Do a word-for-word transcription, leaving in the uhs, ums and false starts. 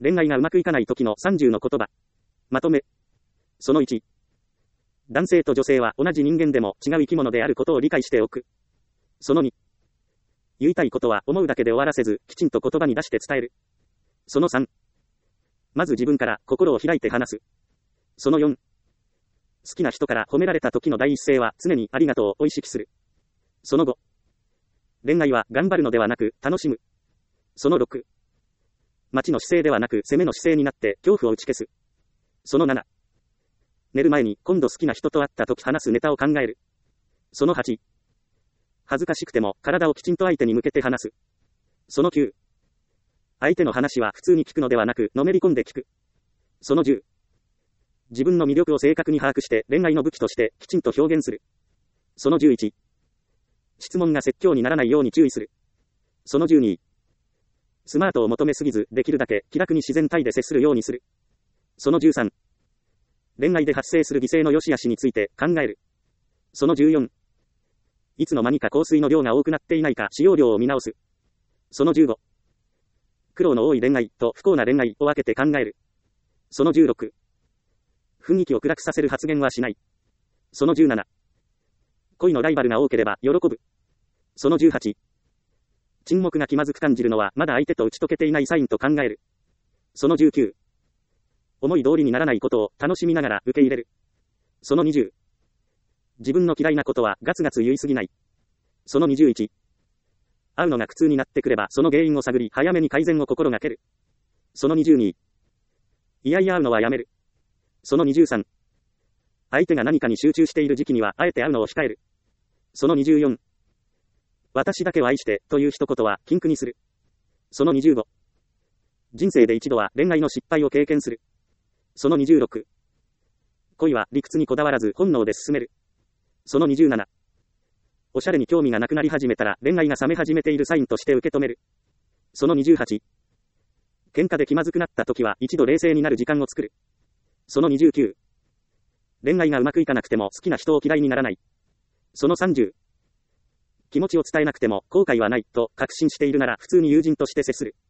恋愛がうまくいかない時のさんじゅうの言葉。まとめ。そのいち。男性と女性は同じ人間でも違う生き物であることを理解しておく。そのに。言いたいことは思うだけで終わらせず、きちんと言葉に出して伝える。そのさん。まず自分から心を開いて話す。そのよん。好きな人から褒められた時の第一声は常にありがとうを意識する。そのご。恋愛は頑張るのではなく楽しむ。そのろく。待ちの姿勢ではなく攻めの姿勢になって恐怖を打ち消す。そのなな。寝る前に今度好きな人と会った時話すネタを考える。そのはち。恥ずかしくても体をきちんと相手に向けて話す。そのきゅう。相手の話は普通に聞くのではなくのめり込んで聞く。そのじゅう。自分の魅力を正確に把握して恋愛の武器としてきちんと表現する。そのじゅういち。質問が説教にならないように注意する。そのじゅうに。スマートを求めすぎずできるだけ気楽に自然体で接するようにする。そのじゅうさん。恋愛で発生する犠牲の良し悪しについて考える。そのじゅうよん。いつの間にか香水の量が多くなっていないか使用量を見直す。そのじゅうご。苦労の多い恋愛と不幸な恋愛を分けて考える。そのじゅうろく。雰囲気を暗くさせる発言はしない。そのじゅうなな。恋のライバルが多ければ喜ぶ。そのじゅうはち。沈黙が気まずく感じるのはまだ相手と打ち解けていないサインと考える。そのじゅうきゅう。思い通りにならないことを楽しみながら受け入れる。そのにじゅう。自分の嫌いなことはガツガツ言いすぎない。そのにじゅういち。会うのが苦痛になってくればその原因を探り早めに改善を心がける。そのにじゅうに。いやいや会うのはやめる。そのにじゅうさん。相手が何かに集中している時期にはあえて会うのを控える。そのにじゅうよん。私だけを愛してという一言は禁句にする。そのにじゅうご。人生で一度は恋愛の失敗を経験する。そのにじゅうろく。恋は理屈にこだわらず本能で進める。そのにじゅうなな。おしゃれに興味がなくなり始めたら恋愛が冷め始めているサインとして受け止める。そのにじゅうはち。喧嘩で気まずくなった時は一度冷静になる時間を作る。そのにじゅうきゅう。恋愛がうまくいかなくても好きな人を嫌いにならない。そのさんじゅう。気持ちを伝えなくても後悔はないと確信しているなら普通に友人として接する。